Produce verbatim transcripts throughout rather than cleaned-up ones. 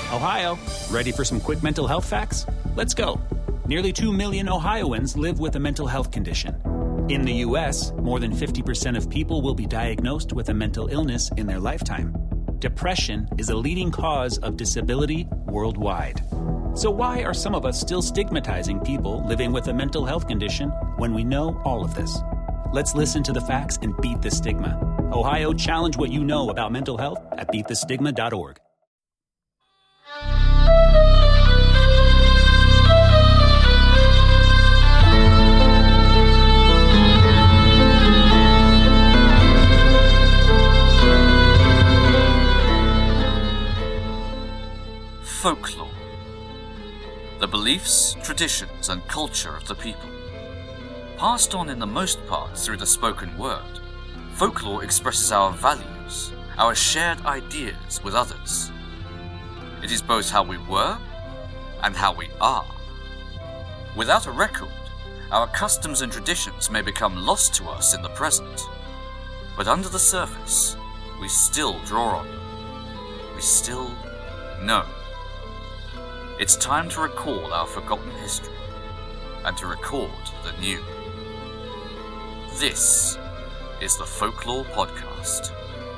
Ohio, ready for some quick mental health facts? Let's go. Nearly two million Ohioans live with a mental health condition. In the U S, more than fifty percent of people will be diagnosed with a mental illness in their lifetime. Depression is a leading cause of disability worldwide. So why are some of us still stigmatizing people living with a mental health condition when we know all of this? Let's listen to the facts and beat the stigma. Ohio, challenge what you know about mental health at beat the stigma dot org. Folklore. The beliefs, traditions and culture of the people. Passed on in the most part through the spoken word, folklore expresses our values, our shared ideas with others. It is both how we were and how we are. Without a record, our customs and traditions may become lost to us in the present, but under the surface, we still draw on them. We still know. It's time to recall our forgotten history and to record the new. This is the Folklore Podcast.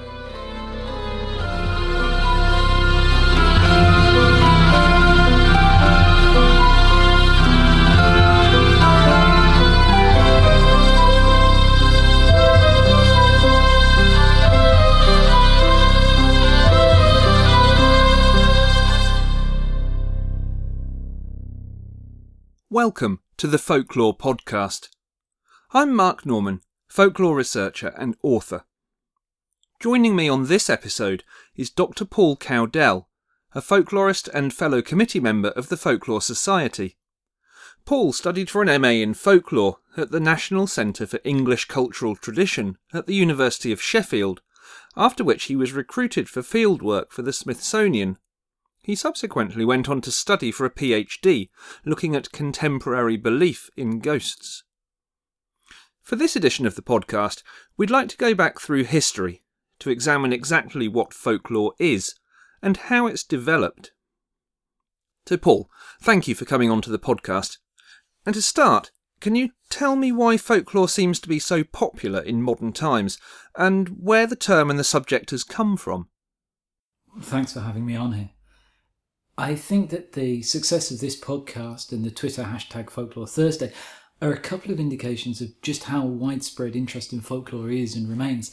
Welcome to the Folklore Podcast. I'm Mark Norman, folklore researcher and author. Joining me on this episode is Doctor Paul Cowdell, a folklorist and fellow committee member of the Folklore Society. Paul studied for an M A in folklore at the National Centre for English Cultural Tradition at the University of Sheffield, after which he was recruited for fieldwork for the Smithsonian. He subsequently went on to study for a PhD, looking at contemporary belief in ghosts. For this edition of the podcast, we'd like to go back through history to examine exactly what folklore is and how it's developed. So Paul, thank you for coming onto the podcast. And to start, can you tell me why folklore seems to be so popular in modern times, and where the term and the subject has come from? Thanks for having me on here. I think that the success of this podcast and the Twitter hashtag Folklore Thursday are a couple of indications of just how widespread interest in folklore is and remains.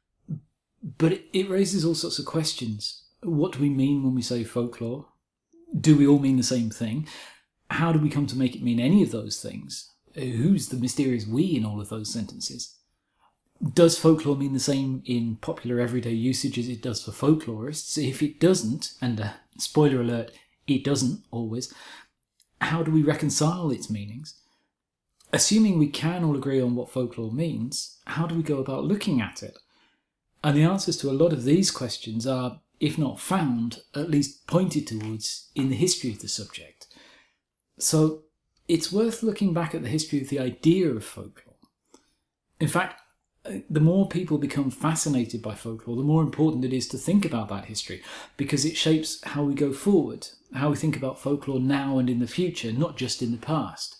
But it, it raises all sorts of questions. What do we mean when we say folklore? Do we all mean the same thing? How do we come to make it mean any of those things? Who's the mysterious we in all of those sentences? Does folklore mean the same in popular everyday usage as it does for folklorists? If it doesn't, and uh, spoiler alert, it doesn't always, how do we reconcile its meanings? Assuming we can all agree on what folklore means, how do we go about looking at it? And the answers to a lot of these questions are, if not found, at least pointed towards in the history of the subject. So it's worth looking back at the history of the idea of folklore. In fact, the more people become fascinated by folklore, the more important it is to think about that history, because it shapes how we go forward, how we think about folklore now and in the future, not just in the past.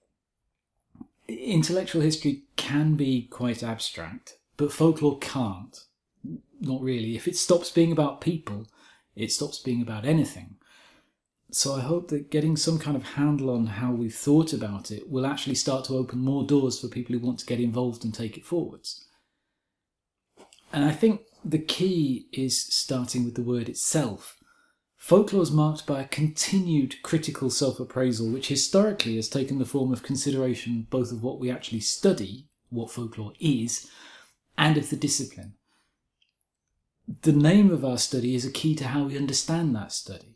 Intellectual history can be quite abstract, but folklore can't. Not really. If it stops being about people, it stops being about anything. So I hope that getting some kind of handle on how we've thought about it will actually start to open more doors for people who want to get involved and take it forwards. And I think the key is starting with the word itself. Folklore is marked by a continued critical self-appraisal, which historically has taken the form of consideration both of what we actually study, what folklore is, and of the discipline. The name of our study is a key to how we understand that study.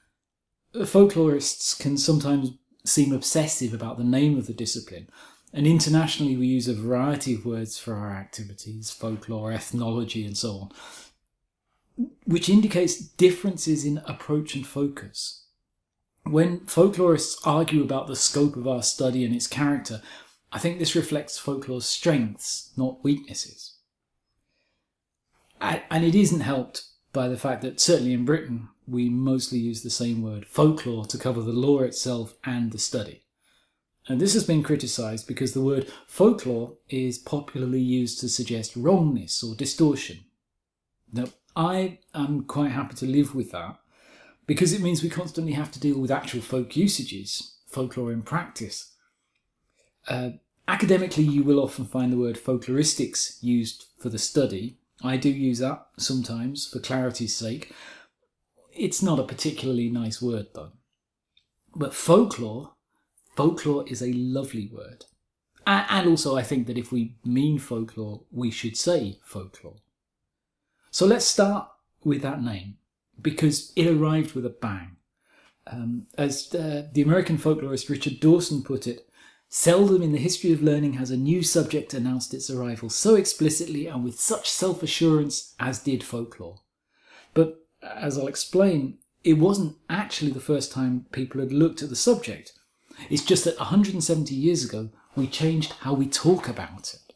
Folklorists can sometimes seem obsessive about the name of the discipline, and internationally we use a variety of words for our activities, folklore, ethnology and so on, which indicates differences in approach and focus. When folklorists argue about the scope of our study and its character, I think this reflects folklore's strengths, not weaknesses. And it isn't helped by the fact that, certainly in Britain, we mostly use the same word, folklore, to cover the lore itself and the study. And this has been criticised because the word folklore is popularly used to suggest wrongness or distortion. Now, I am quite happy to live with that because it means we constantly have to deal with actual folk usages, folklore in practice. Uh, academically, you will often find the word folkloristics used for the study. I do use that sometimes for clarity's sake. It's not a particularly nice word though. But folklore, folklore is a lovely word. And also I think that if we mean folklore, we should say folklore. So let's start with that name, because it arrived with a bang. Um, as uh, the American folklorist Richard Dawson put it, seldom in the history of learning has a new subject announced its arrival so explicitly and with such self-assurance as did folklore. But, as I'll explain, it wasn't actually the first time people had looked at the subject. It's just that one hundred seventy years ago, we changed how we talk about it.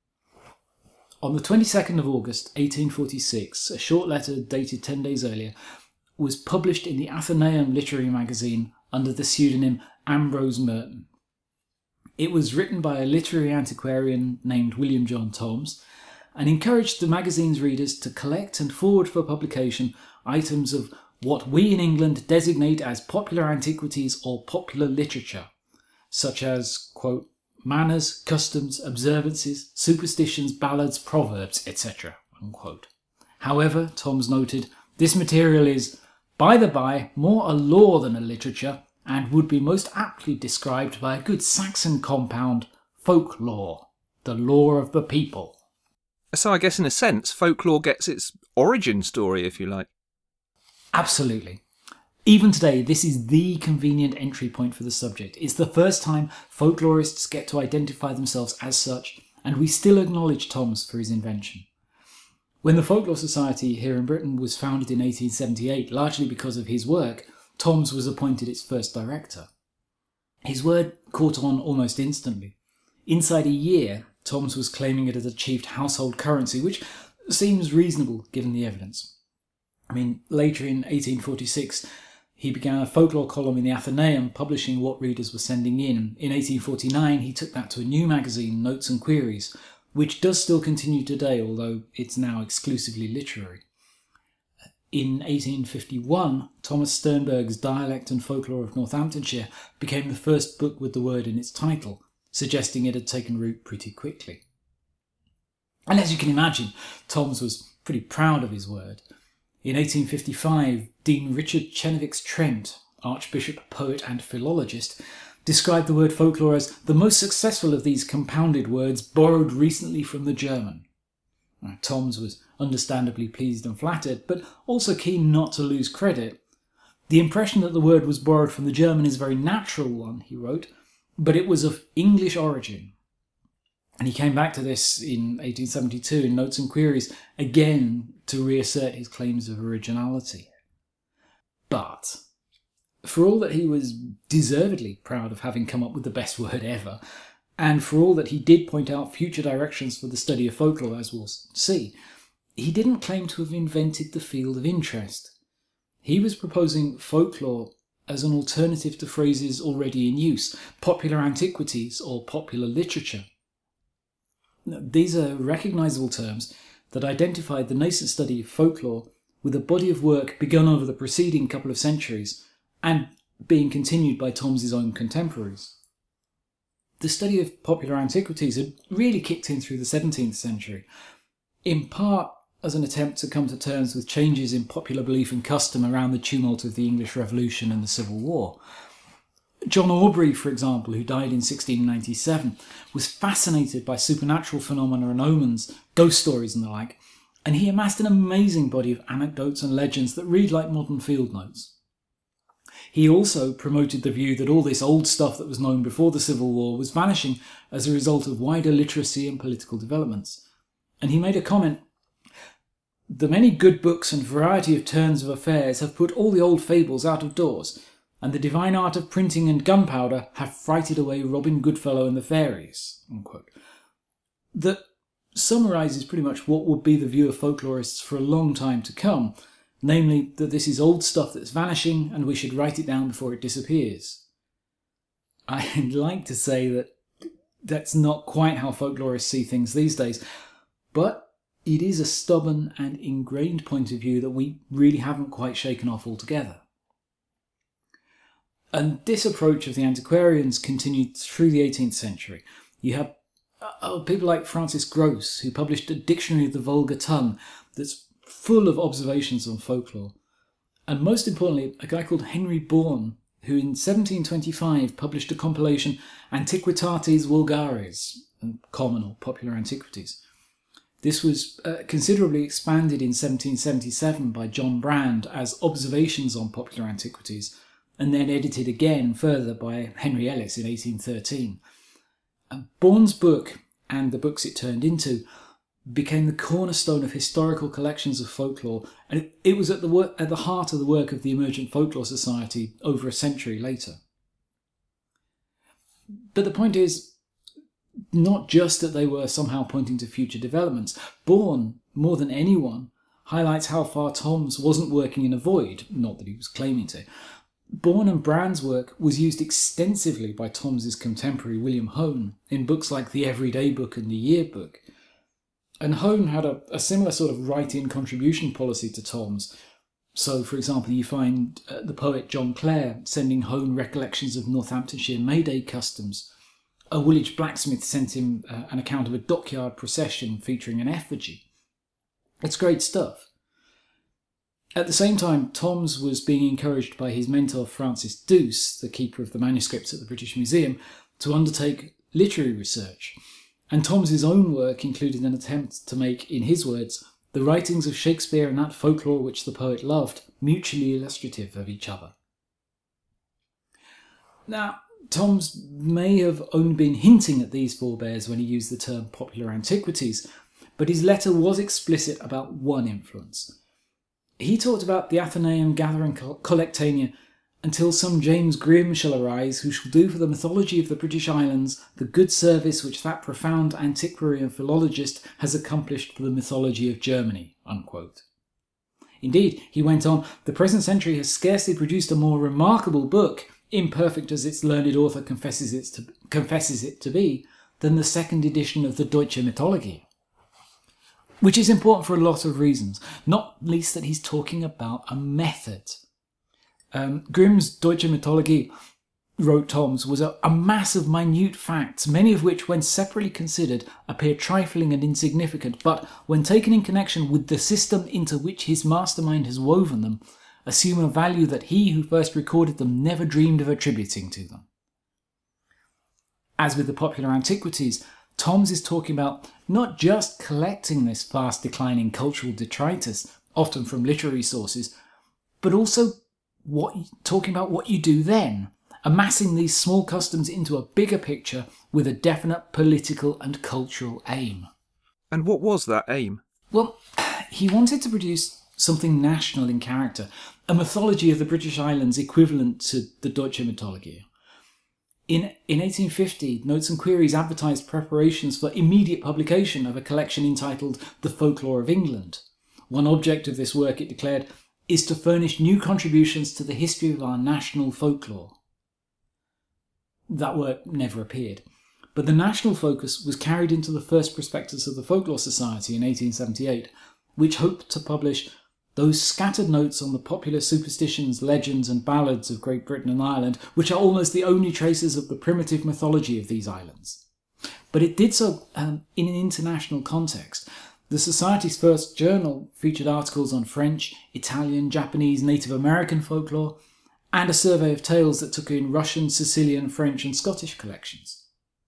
On the twenty-second of August, eighteen forty-six, a short letter dated ten days earlier was published in the Athenaeum Literary Magazine under the pseudonym Ambrose Merton. It was written by a literary antiquarian named William John Toms and encouraged the magazine's readers to collect and forward for publication items of what we in England designate as popular antiquities or popular literature, such as, quote, manners, customs, observances, superstitions, ballads, proverbs, et cetera, unquote. However, Toms noted, this material is, by the by, more a lore than a literature, and would be most aptly described by a good Saxon compound, folklore, the lore of the people. So I guess in a sense, folklore gets its origin story, if you like. Absolutely. Even today, this is the convenient entry point for the subject. It's the first time folklorists get to identify themselves as such, and we still acknowledge Toms for his invention. When the Folklore Society here in Britain was founded in eighteen seventy-eight, largely because of his work, Toms was appointed its first director. His word caught on almost instantly. Inside a year, Toms was claiming it had achieved household currency, which seems reasonable given the evidence. I mean, later in eighteen forty-six, he began a folklore column in the Athenaeum, publishing what readers were sending in. In eighteen forty-nine, he took that to a new magazine, Notes and Queries, which does still continue today, although it's now exclusively literary. In eighteen fifty-one, Thomas Sternberg's Dialect and Folklore of Northamptonshire became the first book with the word in its title, suggesting it had taken root pretty quickly. And as you can imagine, Toms was pretty proud of his word. In eighteen fifty-five, Dean Richard Chenevix Trent, archbishop, poet and philologist, described the word folklore as the most successful of these compounded words borrowed recently from the German. Now, Toms was understandably pleased and flattered, but also keen not to lose credit. The impression that the word was borrowed from the German is a very natural one, he wrote, but it was of English origin. And he came back to this in eighteen seventy-two in Notes and Queries, again to reassert his claims of originality. But, for all that he was deservedly proud of having come up with the best word ever, and for all that he did point out future directions for the study of folklore, as we'll see, he didn't claim to have invented the field of interest. He was proposing folklore as an alternative to phrases already in use, popular antiquities or popular literature. These are recognisable terms that identified the nascent study of folklore with a body of work begun over the preceding couple of centuries and being continued by Tom's own contemporaries. The study of popular antiquities had really kicked in through the seventeenth century, in part as an attempt to come to terms with changes in popular belief and custom around the tumult of the English Revolution and the Civil War. John Aubrey, for example, who died in sixteen ninety-seven, was fascinated by supernatural phenomena and omens, ghost stories and the like, and he amassed an amazing body of anecdotes and legends that read like modern field notes. He also promoted the view that all this old stuff that was known before the Civil War was vanishing as a result of wider literacy and political developments. And he made a comment, "The many good books and variety of turns of affairs have put all the old fables out of doors, and the divine art of printing and gunpowder have frighted away Robin Goodfellow and the fairies." Unquote. That summarises pretty much what would be the view of folklorists for a long time to come, namely that this is old stuff that's vanishing and we should write it down before it disappears. I'd like to say that that's not quite how folklorists see things these days, but it is a stubborn and ingrained point of view that we really haven't quite shaken off altogether. And this approach of the antiquarians continued through the eighteenth century. You have uh, people like Francis Grose, who published a Dictionary of the Vulgar Tongue that's full of observations on folklore. And most importantly, a guy called Henry Bourne, who in seventeen twenty-five published a compilation Antiquitates Vulgares, common or popular antiquities. This was uh, considerably expanded in seventeen seventy-seven by John Brand as Observations on Popular Antiquities, and then edited again further by Henry Ellis in eighteen thirteen. And Bourne's book, and the books it turned into, became the cornerstone of historical collections of folklore, and it, it was at the, work, at the heart of the work of the Emergent Folklore Society over a century later. But the point is, not just that they were somehow pointing to future developments. Bourne, more than anyone, highlights how far Toms wasn't working in a void, not that he was claiming to. Bourne and Brand's work was used extensively by Toms's contemporary William Hone in books like The Everyday Book and The Year Book. And Hone had a, a similar sort of write-in contribution policy to Toms. So, for example, you find uh, the poet John Clare sending Hone recollections of Northamptonshire May Day customs. A Woolwich blacksmith sent him uh, an account of a dockyard procession featuring an effigy. It's great stuff. At the same time, Toms was being encouraged by his mentor Francis Douce, the keeper of the manuscripts at the British Museum, to undertake literary research. And Toms's own work included an attempt to make, in his words, the writings of Shakespeare and that folklore which the poet loved mutually illustrative of each other. Now, Toms may have only been hinting at these forebears when he used the term popular antiquities, but his letter was explicit about one influence. He talked about the Athenaeum gathering collectania until some James Grimm shall arise, who shall do for the mythology of the British Islands the good service which that profound antiquary and philologist has accomplished for the mythology of Germany, unquote. Indeed, he went on, the present century has scarcely produced a more remarkable book, imperfect as its learned author confesses it to, confesses it to be, than the second edition of the Deutsche Mythologie. Which is important for a lot of reasons, not least that he's talking about a method. Um, Grimm's Deutsche Mythologie, wrote Toms, was a, a mass of minute facts, many of which, when separately considered, appear trifling and insignificant, but when taken in connection with the system into which his mastermind has woven them, assume a value that he who first recorded them never dreamed of attributing to them. As with the popular antiquities, Toms is talking about not just collecting this fast declining cultural detritus, often from literary sources, but also what talking about what you do then, amassing these small customs into a bigger picture with a definite political and cultural aim. And what was that aim? Well, he wanted to produce something national in character, a mythology of the British Islands equivalent to the Deutsche Mythologie. In, in eighteen fifty, Notes and Queries advertised preparations for immediate publication of a collection entitled The Folklore of England. One object of this work, it declared, is to furnish new contributions to the history of our national folklore. That work never appeared, but the national focus was carried into the first prospectus of the Folklore Society in eighteen seventy-eight, which hoped to publish those scattered notes on the popular superstitions, legends and ballads of Great Britain and Ireland, which are almost the only traces of the primitive mythology of these islands. But it did so um, in an international context. The Society's first journal featured articles on French, Italian, Japanese, Native American folklore, and a survey of tales that took in Russian, Sicilian, French and Scottish collections.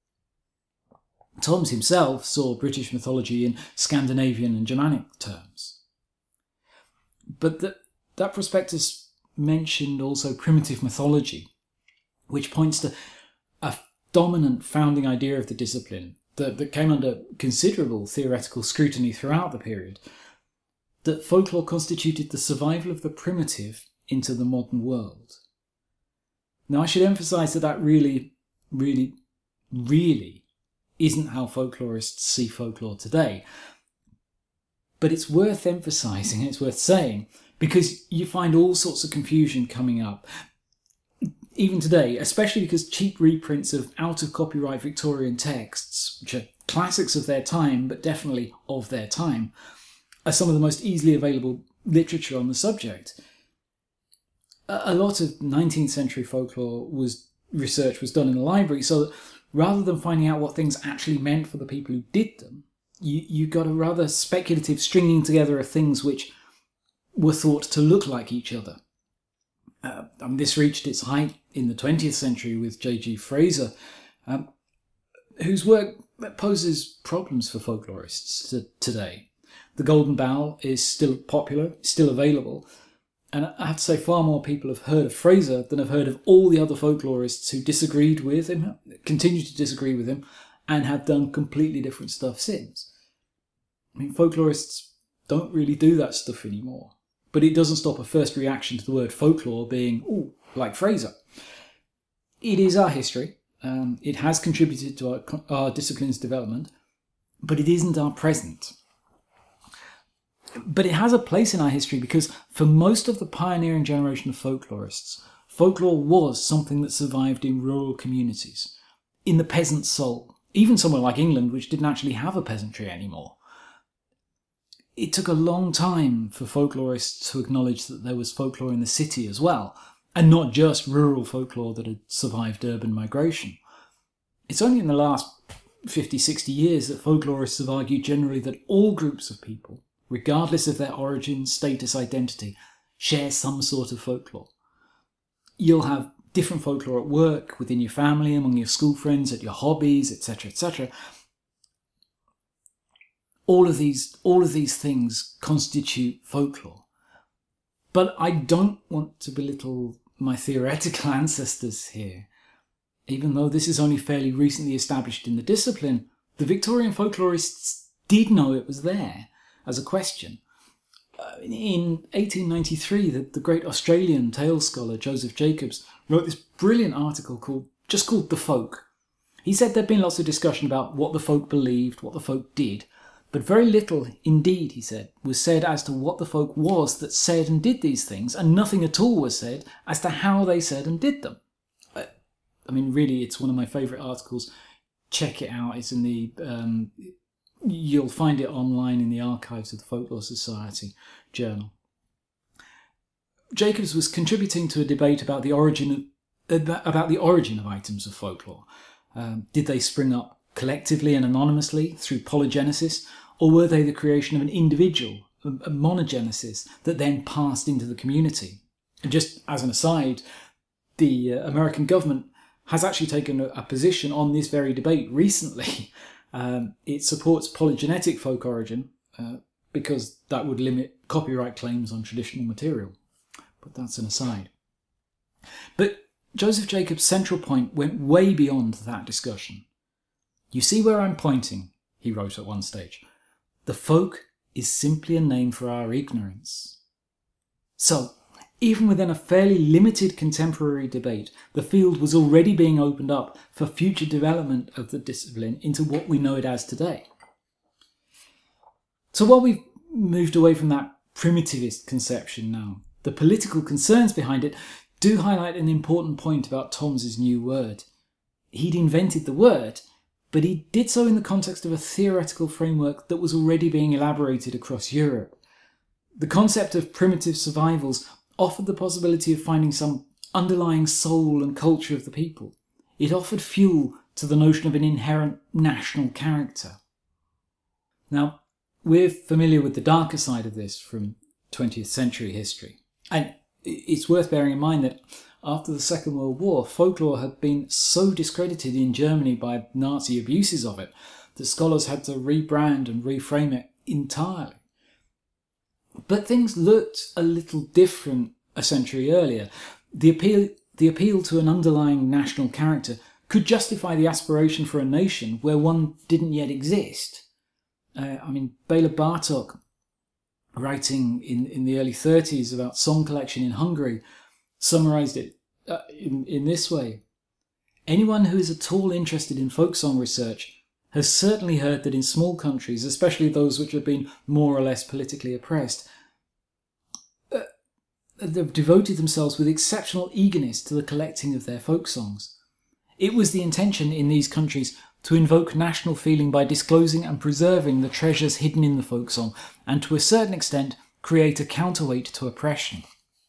Toms himself saw British mythology in Scandinavian and Germanic terms. But the, that prospectus mentioned also primitive mythology, which points to a dominant founding idea of the discipline that, that came under considerable theoretical scrutiny throughout the period, that folklore constituted the survival of the primitive into the modern world. Now, I should emphasise that that really, really, really isn't how folklorists see folklore today. But it's worth emphasising, it's worth saying, because you find all sorts of confusion coming up. Even today, especially because cheap reprints of out-of-copyright Victorian texts, which are classics of their time, but definitely of their time, are some of the most easily available literature on the subject. A lot of nineteenth century folklore was research was done in the library, so that rather than finding out what things actually meant for the people who did them, you, you got a rather speculative stringing together of things which were thought to look like each other. Uh, I mean, this reached its height in the twentieth century with J G Fraser, um, whose work poses problems for folklorists to, today. The Golden Bough is still popular, still available, and I have to say far more people have heard of Fraser than have heard of all the other folklorists who disagreed with him, continue to disagree with him, and have done completely different stuff since. I mean, folklorists don't really do that stuff anymore. But it doesn't stop a first reaction to the word folklore being, ooh, like Fraser. It is our history. Um, it has contributed to our, our discipline's development, but it isn't our present. But it has a place in our history because for most of the pioneering generation of folklorists, folklore was something that survived in rural communities, in the peasant soul, even somewhere like England, which didn't actually have a peasantry anymore. It took a long time for folklorists to acknowledge that there was folklore in the city as well, and not just rural folklore that had survived urban migration. It's only in the last fifty, sixty years that folklorists have argued generally that all groups of people, regardless of their origin, status, identity, share some sort of folklore. You'll have different folklore at work, within your family, among your school friends, at your hobbies, et cetera, et cetera. All of these, all of these things constitute folklore. But I don't want to belittle my theoretical ancestors here. Even though this is only fairly recently established in the discipline, the Victorian folklorists did know it was there as a question. Uh, in eighteen ninety-three, the, the great Australian tale scholar Joseph Jacobs wrote this brilliant article called just called The Folk. He said there'd been lots of discussion about what the folk believed, what the folk did, but very little, indeed, he said, was said as to what the folk was that said and did these things, and nothing at all was said as to how they said and did them. I, I mean, really, it's one of my favourite articles. Check it out. It's in the... Um, you'll find it online in the archives of the Folklore Society journal. Jacobs was contributing to a debate about the origin of, about the origin of items of folklore. Um, did they spring up collectively and anonymously through polygenesis, or were they the creation of an individual, a monogenesis, that then passed into the community? And just as an aside, the uh, American government has actually taken a, a position on this very debate recently. Um, it supports polygenetic folk origin uh, because that would limit copyright claims on traditional material. But that's an aside. But Joseph Jacobs' central point went way beyond that discussion. You see where I'm pointing, he wrote at one stage. The folk is simply a name for our ignorance. So, even within a fairly limited contemporary debate, the field was already being opened up for future development of the discipline into what we know it as today. So while we've moved away from that primitivist conception now, the political concerns behind it do highlight an important point about Tom's new word. He'd invented the word, but he did so in the context of a theoretical framework that was already being elaborated across Europe. The concept of primitive survivals offered the possibility of finding some underlying soul and culture of the people. It offered fuel to the notion of an inherent national character. Now, we're familiar with the darker side of this from twentieth century history. And it's worth bearing in mind that after the Second World War, folklore had been so discredited in Germany by Nazi abuses of it that scholars had to rebrand and reframe it entirely. But things looked a little different a century earlier. The appeal, the appeal to an underlying national character could justify the aspiration for a nation where one didn't yet exist. Uh, I mean, Bela Bartok, writing in, in the early thirties about song collection in Hungary, summarised it uh, in, in this way. Anyone who is at all interested in folk song research has certainly heard that in small countries, especially those which have been more or less politically oppressed, uh, they've devoted themselves with exceptional eagerness to the collecting of their folk songs. It was the intention in these countries to invoke national feeling by disclosing and preserving the treasures hidden in the folk song, and to a certain extent create a counterweight to oppression.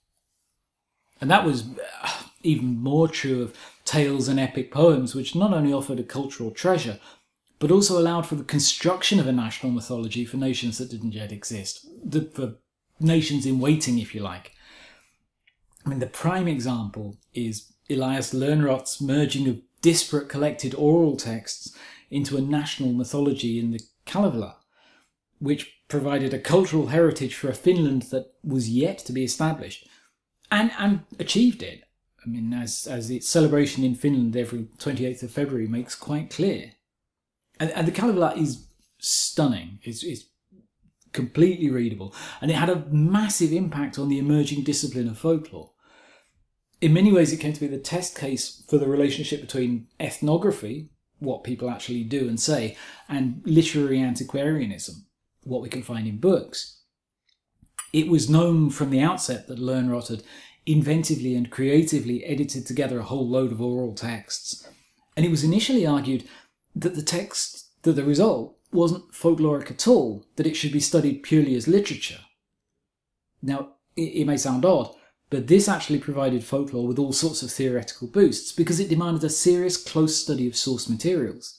And that was even more true of tales and epic poems, which not only offered a cultural treasure, but also allowed for the construction of a national mythology for nations that didn't yet exist, the, for nations in waiting, if you like. I mean, the prime example is Elias Lönnrot's merging of disparate collected oral texts into a national mythology in the Kalevala, which provided a cultural heritage for a Finland that was yet to be established, and, and achieved it. I mean, as, as its celebration in Finland every twenty-eighth of February makes quite clear. And, and the Kalevala is stunning. It's, it's completely readable, and it had a massive impact on the emerging discipline of folklore. In many ways, it came to be the test case for the relationship between ethnography, what people actually do and say, and literary antiquarianism, what we can find in books. It was known from the outset that Lönnrot had inventively and creatively edited together a whole load of oral texts, and it was initially argued that the text, that the result, wasn't folkloric at all, that it should be studied purely as literature. Now, it, it may sound odd, but this actually provided folklore with all sorts of theoretical boosts because it demanded a serious, close study of source materials.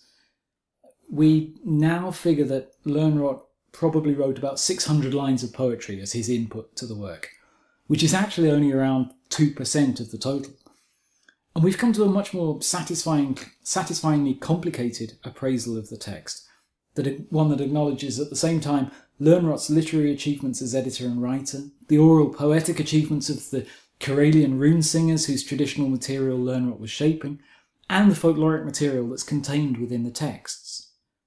We now figure that Lönnrot probably wrote about six hundred lines of poetry as his input to the work, which is actually only around two percent of the total. And we've come to a much more satisfying, satisfyingly complicated appraisal of the text, that one that acknowledges at the same time Lönnrot's literary achievements as editor and writer, the oral poetic achievements of the Karelian rune singers whose traditional material Lönnrot was shaping, and the folkloric material that's contained within the texts.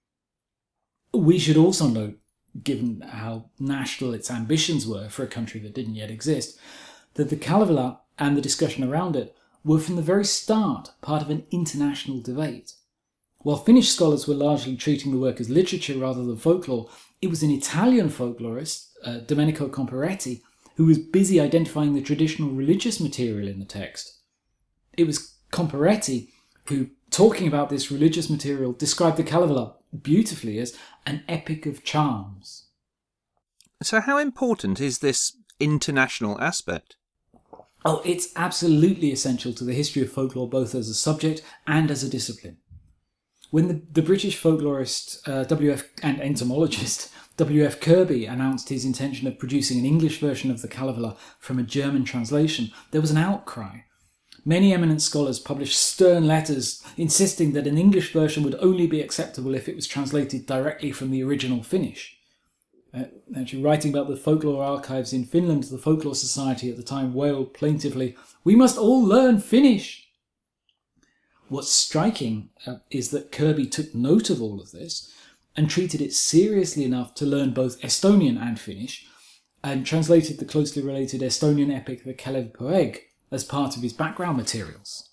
We should also note, given how national its ambitions were for a country that didn't yet exist, that the Kalevala and the discussion around it were from the very start part of an international debate. While Finnish scholars were largely treating the work as literature rather than folklore, it was an Italian folklorist, uh, Domenico Comparetti, who was busy identifying the traditional religious material in the text. It was Comparetti who, talking about this religious material, described the Kalevala beautifully as an epic of charms. So how important is this international aspect? Oh, it's absolutely essential to the history of folklore, both as a subject and as a discipline. When the, the British folklorist uh, W F and entomologist W F Kirby announced his intention of producing an English version of the Kalevala from a German translation, there was an outcry. Many eminent scholars published stern letters insisting that an English version would only be acceptable if it was translated directly from the original Finnish. Uh, actually, writing about the folklore archives in Finland, the Folklore Society at the time wailed plaintively, "We must all learn Finnish!" What's striking uh, is that Kirby took note of all of this and treated it seriously enough to learn both Estonian and Finnish, and translated the closely related Estonian epic the Kalev Poeg as part of his background materials.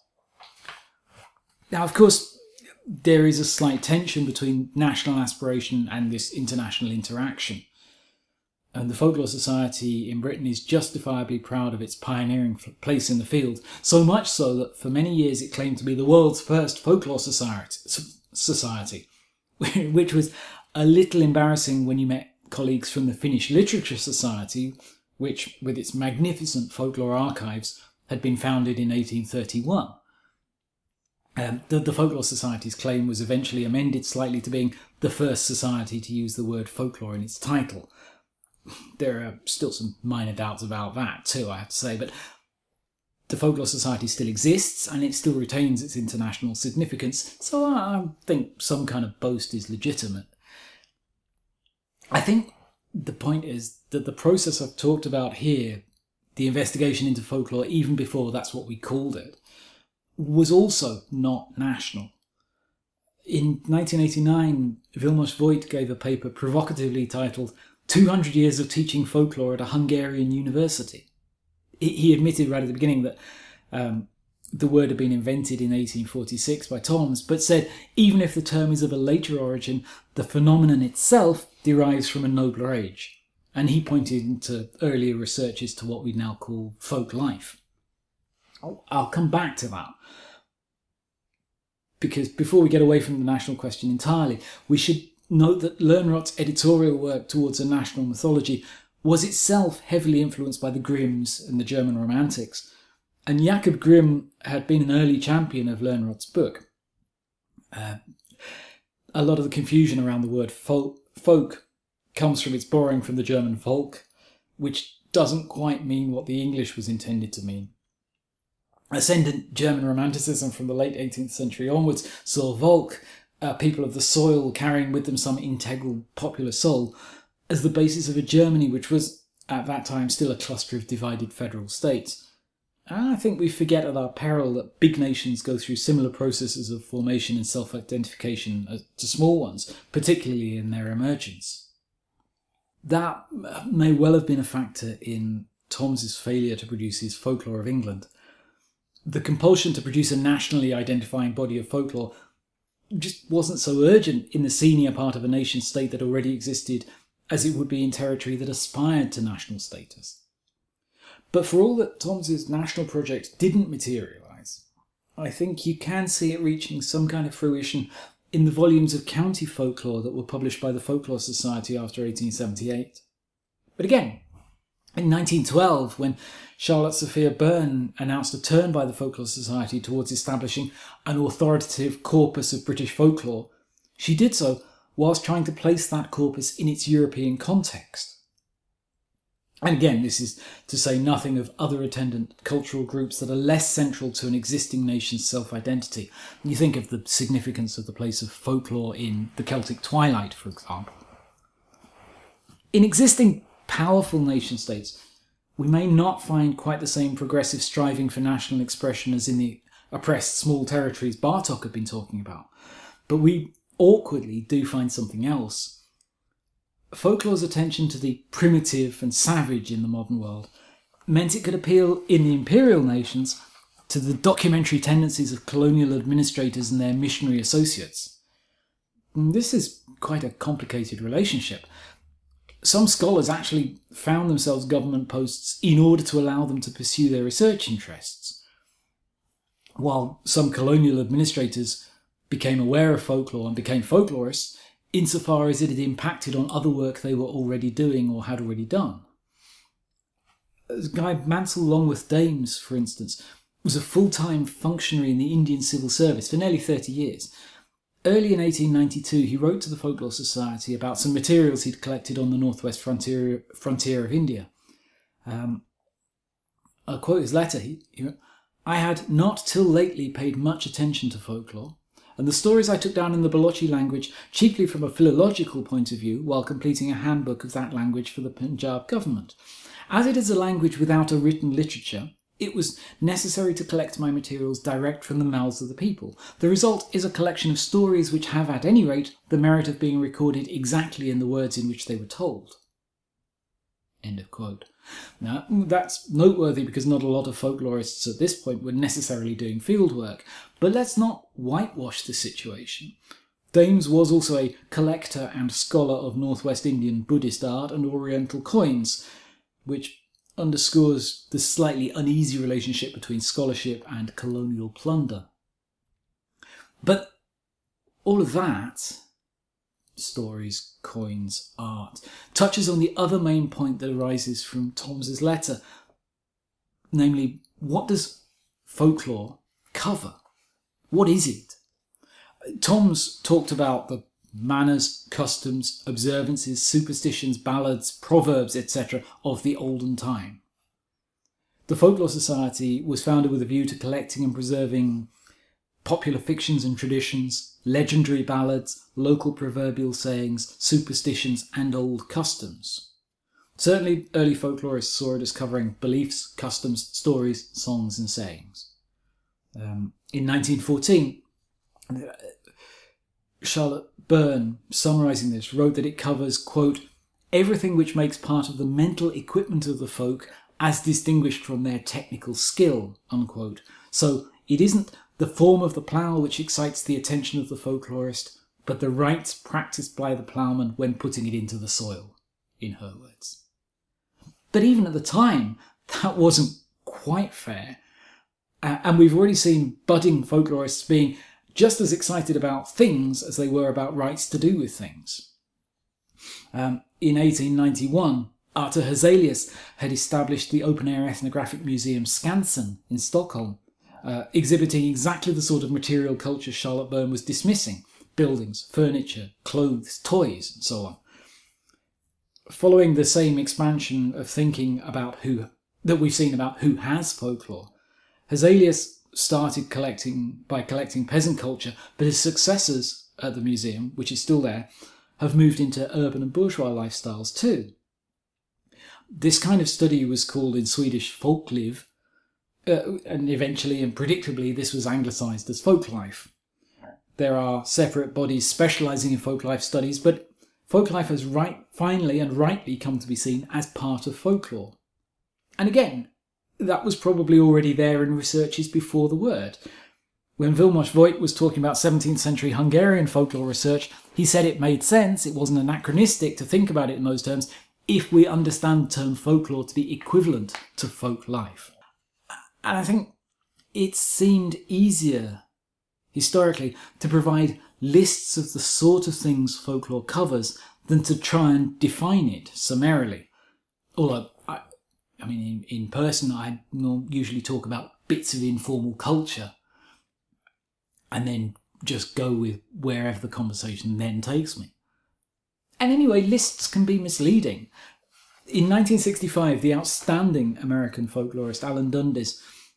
Now, of course, there is a slight tension between national aspiration and this international interaction. And the Folklore Society in Britain is justifiably proud of its pioneering place in the field, so much so that for many years it claimed to be the world's first folklore society, society which was a little embarrassing when you met colleagues from the Finnish Literature Society, which, with its magnificent folklore archives, had been founded in eighteen thirty-one. Um, the, the Folklore Society's claim was eventually amended slightly to being the first society to use the word folklore in its title. There are still some minor doubts about that too, I have to say, but the Folklore Society still exists and it still retains its international significance, so I think some kind of boast is legitimate. I think the point is that the process I've talked about here, the investigation into folklore even before that's what we called it, was also not national. In nineteen eighty-nine, Vilmos Voit gave a paper provocatively titled two hundred years of Teaching Folklore at a Hungarian University. He admitted right at the beginning that um, the word had been invented in eighteen forty-six by Toms, but said even if the term is of a later origin, the phenomenon itself derives from a nobler age. and he pointed to earlier researches to what we now call folk life. I'll come back to that, because before we get away from the national question entirely, we should note that Lönnrot's editorial work towards a national mythology was itself heavily influenced by the Grimms and the German Romantics, and Jakob Grimm had been an early champion of Lönnrot's book. Uh, a lot of the confusion around the word folk, folk comes from its borrowing from the German Volk, which doesn't quite mean what the English was intended to mean. Ascendant German Romanticism from the late eighteenth century onwards saw Volk, uh, people of the soil carrying with them some integral popular soul, as the basis of a Germany which was, at that time, still a cluster of divided federal states. And I think we forget at our peril that big nations go through similar processes of formation and self-identification to small ones, particularly in their emergence. That may well have been a factor in Thoms's failure to produce his Folklore of England. The compulsion to produce a nationally identifying body of folklore just wasn't so urgent in the senior part of a nation-state that already existed as it would be in territory that aspired to national status. But for all that Thoms's national project didn't materialise, I think you can see it reaching some kind of fruition in the volumes of county folklore that were published by the Folklore Society after eighteen seventy-eight. But again, in nineteen twelve, when Charlotte Sophia Byrne announced a turn by the Folklore Society towards establishing an authoritative corpus of British folklore, she did so whilst trying to place that corpus in its European context. And again, this is to say nothing of other attendant cultural groups that are less central to an existing nation's self-identity. You think of the significance of the place of folklore in the Celtic Twilight, for example. In existing powerful nation-states, we may not find quite the same progressive striving for national expression as in the oppressed small territories Bartók had been talking about, but we awkwardly do find something else. Folklore's attention to the primitive and savage in the modern world meant it could appeal in the imperial nations to the documentary tendencies of colonial administrators and their missionary associates. And this is quite a complicated relationship. Some scholars actually found themselves government posts in order to allow them to pursue their research interests, while some colonial administrators became aware of folklore and became folklorists insofar as it had impacted on other work they were already doing or had already done. Guy Mansell Longworth Dames, for instance, was a full-time functionary in the Indian Civil Service for nearly thirty years. Early in eighteen ninety-two, he wrote to the Folklore Society about some materials he'd collected on the northwest frontier, frontier of India. Um, I'll quote his letter. He, he wrote, "I had not till lately paid much attention to folklore, and the stories I took down in the Balochi language chiefly from a philological point of view while completing a handbook of that language for the Punjab government. As it is a language without a written literature, it was necessary to collect my materials direct from the mouths of the people. The result is a collection of stories which have, at any rate, the merit of being recorded exactly in the words in which they were told." End of quote. Now, that's noteworthy because not a lot of folklorists at this point were necessarily doing field work, but let's not whitewash the situation. Dames was also a collector and scholar of northwest Indian Buddhist art and Oriental coins, which underscores the slightly uneasy relationship between scholarship and colonial plunder. But all of that, stories, coins, art, touches on the other main point that arises from Thoms's letter, namely, what does folklore cover? What is it? Thoms talked about the manners, customs, observances, superstitions, ballads, proverbs, et cetera of the olden time. The Folklore Society was founded with a view to collecting and preserving popular fictions and traditions, legendary ballads, local proverbial sayings, superstitions, and old customs. Certainly, early folklorists saw it as covering beliefs, customs, stories, songs, and sayings. Um, in nineteen fourteen, Charlotte Byrne, summarising this, wrote that it covers, quote, "everything which makes part of the mental equipment of the folk as distinguished from their technical skill," unquote. So it isn't the form of the plough which excites the attention of the folklorist, but the rites practised by the ploughman when putting it into the soil, in her words. But even at the time, that wasn't quite fair. Uh, and we've already seen budding folklorists being just as excited about things as they were about rights to do with things. Um, in eighteen ninety-one, Artur Hazelius had established the open-air ethnographic museum Skansen in Stockholm, uh, exhibiting exactly the sort of material culture Charlotte Byrne was dismissing: buildings, furniture, clothes, toys, and so on. Following the same expansion of thinking about who that we've seen about who has folklore, Hazelius started collecting by collecting peasant culture, but his successors at the museum, which is still there, have moved into urban and bourgeois lifestyles too. This kind of study was called in Swedish folkliv, uh, and eventually and predictably this was anglicised as folklife. There are separate bodies specialising in folklife studies, but folklife has right, finally and rightly come to be seen as part of folklore. And again, that was probably already there in researches before the word. When Vilmos Voigt was talking about seventeenth century Hungarian folklore research, he said it made sense, it wasn't anachronistic to think about it in those terms, if we understand the term folklore to be equivalent to folk life. And I think it seemed easier, historically, to provide lists of the sort of things folklore covers than to try and define it summarily. Although, I, I mean, in, in person, I usually talk about bits of informal culture and then just go with wherever the conversation then takes me. And anyway, lists can be misleading. In nineteen sixty-five, the outstanding American folklorist Alan Dundes,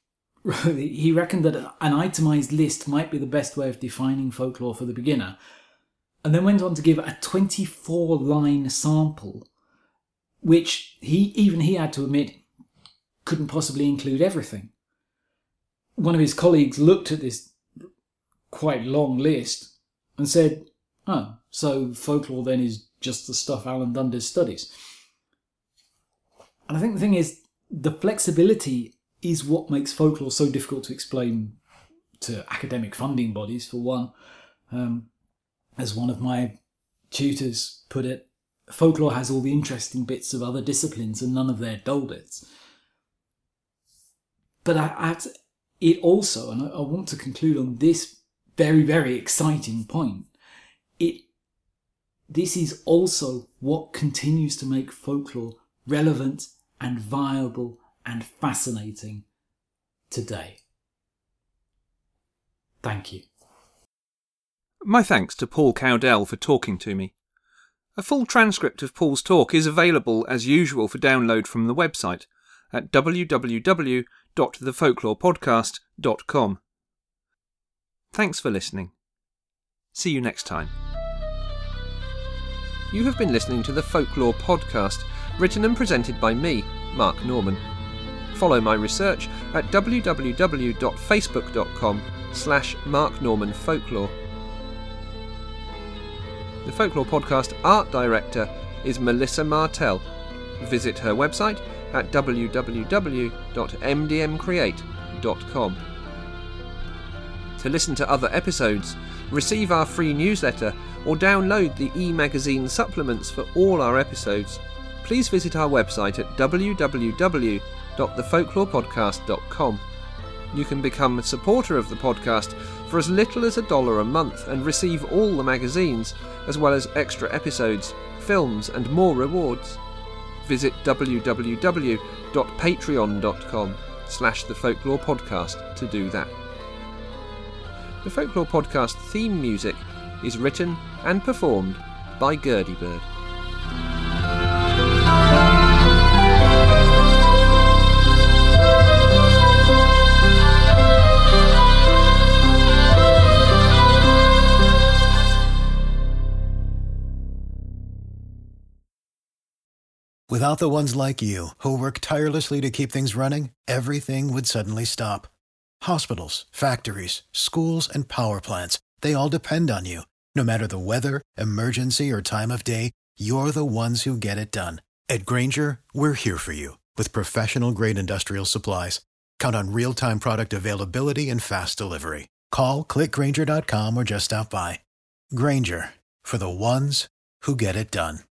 he reckoned that an itemised list might be the best way of defining folklore for the beginner, and then went on to give a twenty-four line sample, which he even he had to admit couldn't possibly include everything. One of his colleagues looked at this quite long list and said, oh, so folklore then is just the stuff Alan Dundes studies. And I think the thing is, the flexibility is what makes folklore so difficult to explain to academic funding bodies, for one. Um, as one of my tutors put it, folklore has all the interesting bits of other disciplines and none of their dull bits. But I, I have to, it also, and I, I want to conclude on this very, very exciting point, it this is also what continues to make folklore relevant and viable and fascinating today. Thank you. My thanks to Paul Cowdell for talking to me. A full transcript of Paul's talk is available as usual for download from the website at w w w dot the folklore podcast dot com. Thanks for listening. See you next time. You have been listening to the Folklore Podcast, written and presented by me, Mark Norman. Follow my research at w w w dot facebook dot com slash mark norman folklore. The Folklore Podcast art director is Melissa Martell. Visit her website at w w w dot m d m create dot com. To listen to other episodes, receive our free newsletter, or download the e-magazine supplements for all our episodes, please visit our website at w w w dot the folklore podcast dot com. You can become a supporter of the podcast for as little as a dollar a month and receive all the magazines, as well as extra episodes, films and more rewards. Visit w w w dot patreon dot com slash the folklore podcast to do that. The Folklore Podcast theme music is written and performed by Gurdy Bird. Without the ones like you, who work tirelessly to keep things running, everything would suddenly stop. Hospitals, factories, schools, and power plants, they all depend on you. No matter the weather, emergency, or time of day, you're the ones who get it done. At Grainger, we're here for you with professional-grade industrial supplies. Count on real-time product availability and fast delivery. Call, click grainger dot com, or just stop by. Grainger, for the ones who get it done.